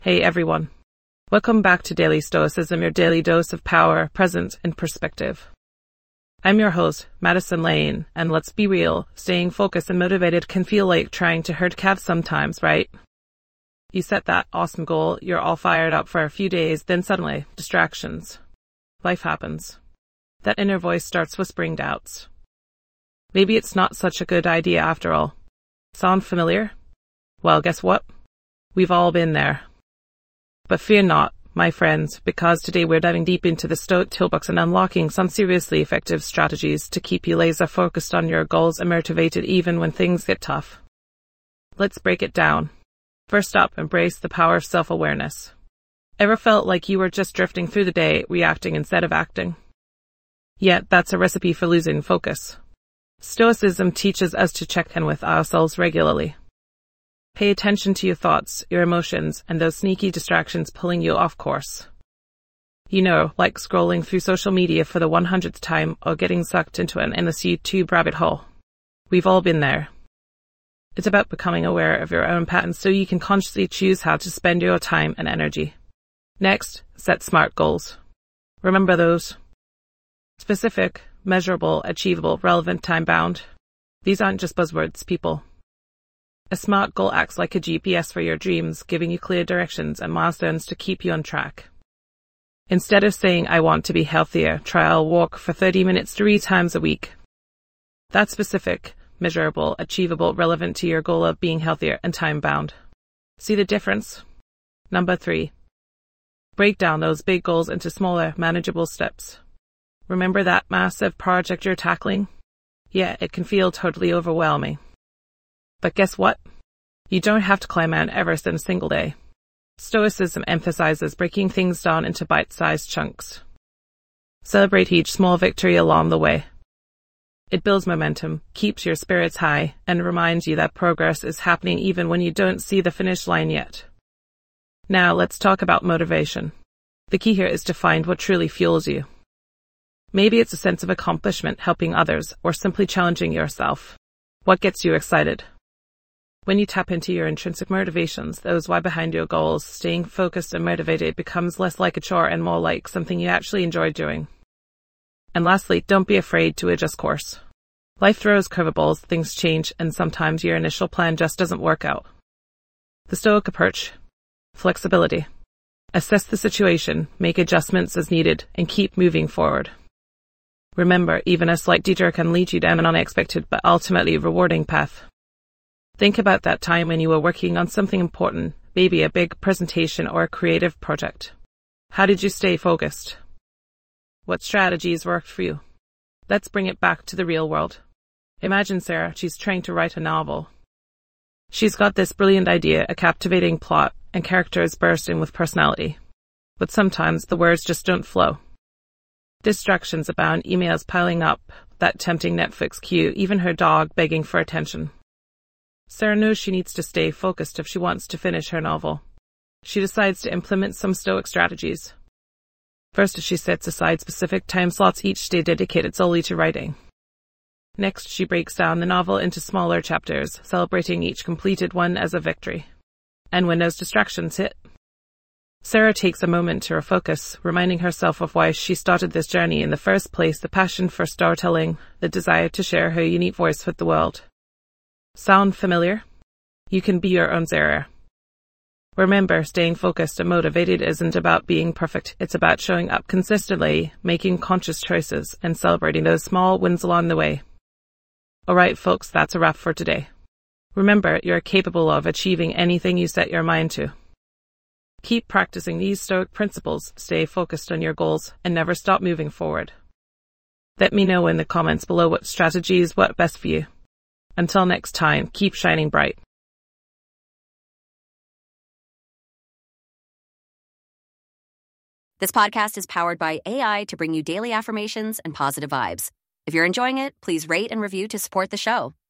Hey everyone. Welcome back to Daily Stoicism, your daily dose of power, present in perspective. I'm your host, Madison Lane, and let's be real, staying focused and motivated can feel like trying to herd cats sometimes, right? You set that awesome goal, you're all fired up for a few days, then suddenly, distractions. Life happens. That inner voice starts whispering doubts. Maybe it's not such a good idea after all. Sound familiar? Well, guess what? We've all been there. But fear not, my friends, because today we're diving deep into the Stoic toolbox and unlocking some seriously effective strategies to keep you laser focused on your goals and motivated even when things get tough. Let's break it down. First up, embrace the power of self-awareness. Ever felt like you were just drifting through the day, reacting instead of acting? Yet that's a recipe for losing focus. Stoicism teaches us to check in with ourselves regularly. Pay attention to your thoughts, your emotions, and those sneaky distractions pulling you off course. You know, like scrolling through social media for the 100th time or getting sucked into an endless YouTube rabbit hole. We've all been there. It's about becoming aware of your own patterns so you can consciously choose how to spend your time and energy. Next, set SMART goals. Remember those? Specific, measurable, achievable, relevant, time-bound. These aren't just buzzwords, people. A SMART goal acts like a GPS for your dreams, giving you clear directions and milestones to keep you on track. Instead of saying, I want to be healthier, try I'll walk for 30 minutes 3 times a week. That's specific, measurable, achievable, relevant to your goal of being healthier and time-bound. See the difference? Number 3. Break down those big goals into smaller, manageable steps. Remember that massive project you're tackling? Yeah, it can feel totally overwhelming. But guess what? You don't have to climb Mount Everest in a single day. Stoicism emphasizes breaking things down into bite-sized chunks. Celebrate each small victory along the way. It builds momentum, keeps your spirits high, and reminds you that progress is happening even when you don't see the finish line yet. Now let's talk about motivation. The key here is to find what truly fuels you. Maybe it's a sense of accomplishment, helping others, or simply challenging yourself. What gets you excited? When you tap into your intrinsic motivations, those why behind your goals, staying focused and motivated becomes less like a chore and more like something you actually enjoy doing. And lastly, don't be afraid to adjust course. Life throws curveballs, things change, and sometimes your initial plan just doesn't work out. The Stoic approach: flexibility. Assess the situation, make adjustments as needed, and keep moving forward. Remember, even a slight detour can lead you down an unexpected but ultimately rewarding path. Think about that time when you were working on something important, maybe a big presentation or a creative project. How did you stay focused? What strategies worked for you? Let's bring it back to the real world. Imagine Sarah, she's trying to write a novel. She's got this brilliant idea, a captivating plot, and characters bursting with personality. But sometimes the words just don't flow. Distractions abound, emails piling up, that tempting Netflix queue, even her dog begging for attention. Sarah knows she needs to stay focused if she wants to finish her novel. She decides to implement some Stoic strategies. First, she sets aside specific time slots each day dedicated solely to writing. Next, she breaks down the novel into smaller chapters, celebrating each completed one as a victory. And when those distractions hit, Sarah takes a moment to refocus, reminding herself of why she started this journey in the first place: the passion for storytelling, the desire to share her unique voice with the world. Sound familiar? You can be your own Sarah. Remember, staying focused and motivated isn't about being perfect. It's about showing up consistently, making conscious choices, and celebrating those small wins along the way. Alright folks, that's a wrap for today. Remember, you're capable of achieving anything you set your mind to. Keep practicing these Stoic principles, stay focused on your goals, and never stop moving forward. Let me know in the comments below what strategies work best for you. Until next time, keep shining bright. This podcast is powered by AI to bring you daily affirmations and positive vibes. If you're enjoying it, please rate and review to support the show.